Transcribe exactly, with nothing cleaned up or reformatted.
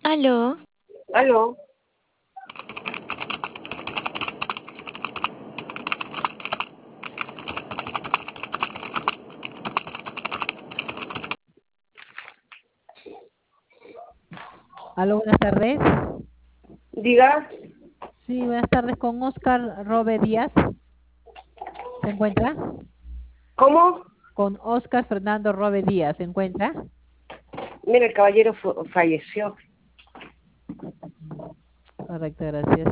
Aló, Aló, Aló, buenas tardes. diga, Sí, buenas tardes con Oscar Robe Díaz. ¿Se encuentra? ¿cómo? Con Oscar Fernando Robe Díaz. ¿Se encuentra? Mira, el caballero fu- falleció. Correcto, gracias.